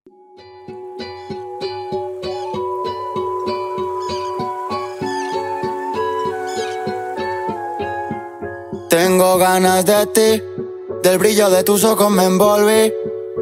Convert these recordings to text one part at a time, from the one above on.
Tengo ganas de ti, del brillo de tus ojos me envolví.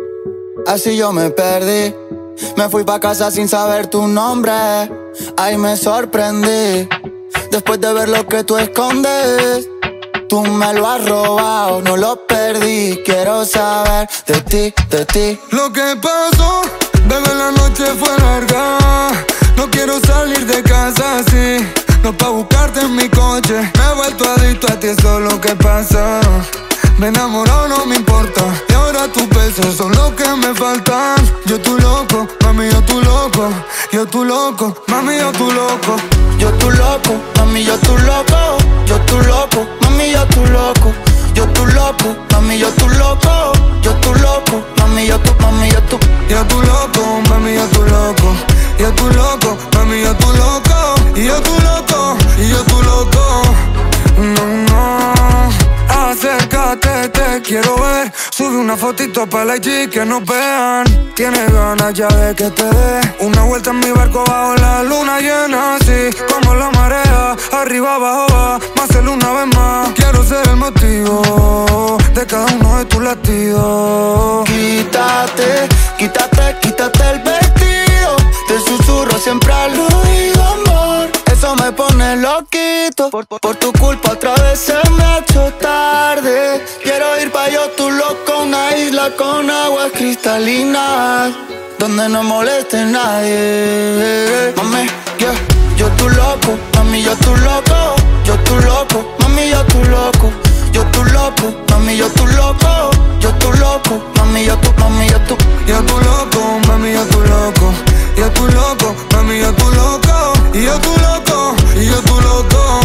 Así yo me perdí, me fui pa' casa sin saber tu nombre. Ahí me sorprendí, después de ver lo que tú escondes. Tú me lo has robado, no lo perdí. Quiero saber de ti, de ti. Lo que pasó, bebé, la noche fue larga. No quiero salir de casa así, no pa' buscarte en mi coche. Me he vuelto adicto a ti, eso es lo que pasa. Me enamoró, no me importa. Y ahora tus besos son lo que me faltan. Yo tu loco, mami, yo tu loco. Yo tu loco, mami, yo tu loco. Yo tu loco, mami, yo tu loco. Yo tu loco, mami, yo tu loco. Yo tu loco, mami, yo tu loco. Yo tu loco, mami, yo tu, mami, yo tu. Yo tu loco, mami, yo tu loco. Yo tu loco, mami, yo tu loco. Y yo tu loco, y yo tu loco. No, no. Acércate, te quiero ver. Sube una fotito pa' la IG que nos vean. Tienes ganas ya de que te dé una vuelta en mi barco bajo la luna llena. Así como la marea, arriba abajo va. Más hacerlo una vez más. Quiero ser el motivo de cada uno de tus latidos. Quítate, quítate, quítate el vestido. Te susurro siempre al oído, amor. Eso me pone loquito. Por tu culpa otra vez se me ha hecho tarde. Quiero ir pa' yo tu loco, una isla con aguas cristalinas, donde no moleste nadie. Mami, yeah. Yo tu loco, mami, yo tu loco. Yo tu loco, mami, yo tu loco. Yo tu loco, mami, yo tu loco. Yo tu loco, mami, yo tu, mami, yo tu. Yo tu loco, mami, yo tu loco. Yo tu loco, mami, yo tu loco. Y yo tu loco, y yo tu loco.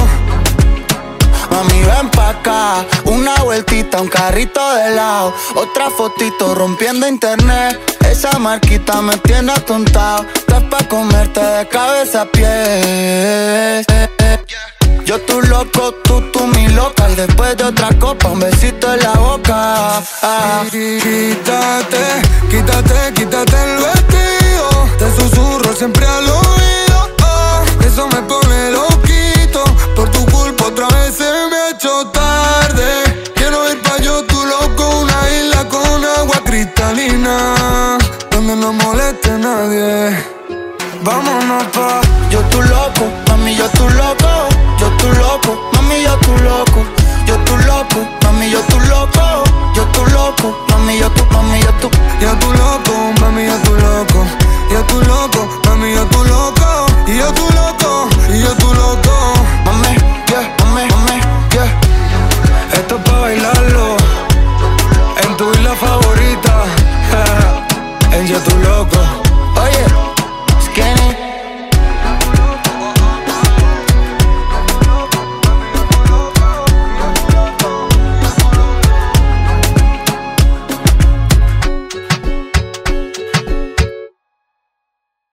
Mami, ven pa' acá, una vueltita, un carrito de helado. Otra fotito rompiendo internet. Esa marquita me tiene atontado. Estás pa' comerte de cabeza a pies. Yo tu loco, tú mi loca. Y después de otra copa, un besito en la boca. Quítate, quítate, quítate el vestido. Te susurro siempre al oído. Eso me pone loquito. Por tu culpa otra vez se me ha hecho tarde. Quiero ir pa' yo tu loco, una isla con agua cristalina, donde no moleste a nadie. Vámonos pa'. Yo tu loco, mami, yo tu loco. Yo tu loco, mami, yo tu loco. Yo tu loco, mami, yo tu loco. Yo tu loco, mami, yo tu, mami, yo tu. Yo tu loco, mami, yo tu loco. Yo tu loco, mami, yo tu loco. Y yo tu loco, y yo tu loco. Mami, yeah, mami, mami, yeah. Esto es pa' bailarlo en tu isla favorita. En Yo tu loco.